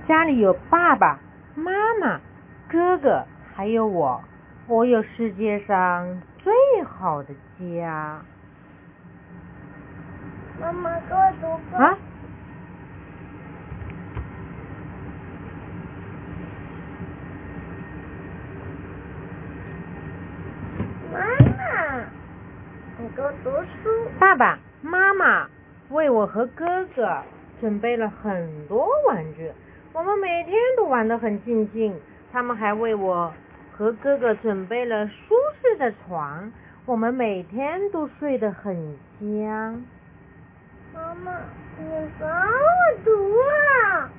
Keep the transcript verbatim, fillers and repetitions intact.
家里有爸爸妈妈哥哥还有我，我有世界上最好的家。 妈妈给我读歌啊妈妈你给我读书。 爸爸妈妈为我和哥哥准备了很多玩具，我们每天都玩得很尽兴。他们还为我和哥哥准备了舒适的床，我们每天都睡得很香。 妈妈你给我读啊。